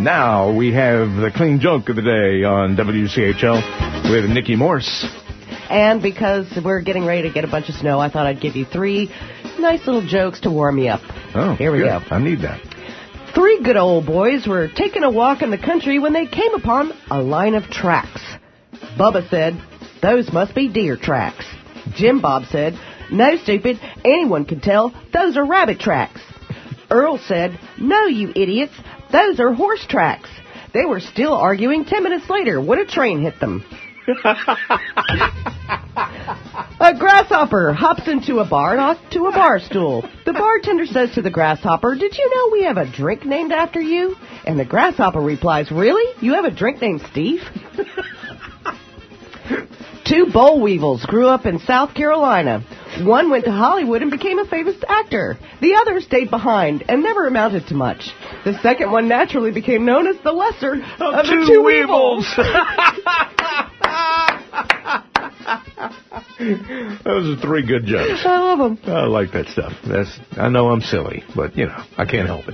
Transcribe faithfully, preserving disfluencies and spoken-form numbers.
Now we have the clean joke of the day on W C H L with Nikki Morse. And because we're getting ready to get a bunch of snow, I thought I'd give you three nice little jokes to warm you up. Oh, here we good. go. I need that. Three good old boys were taking a walk in the country when they came upon a line of tracks. Bubba said, "Those must be deer tracks." Jim Bob said, "No, stupid. Anyone can tell. Those are rabbit tracks." Earl said, "No, you idiots. Those are horse tracks." They were still arguing ten minutes later when a train hit them. A grasshopper hops into a bar and off to a bar stool. The bartender says to the grasshopper, "Did you know we have a drink named after you?" And the grasshopper replies, "Really? You have a drink named Steve?" Two boll weevils grew up in South Carolina. One went to Hollywood and became a famous actor. The other stayed behind and never amounted to much. The second one naturally became known as the lesser of, of two the two weevils. Those are three good jokes. I love them. I like that stuff. That's, I know I'm silly, but, you know, I can't help it.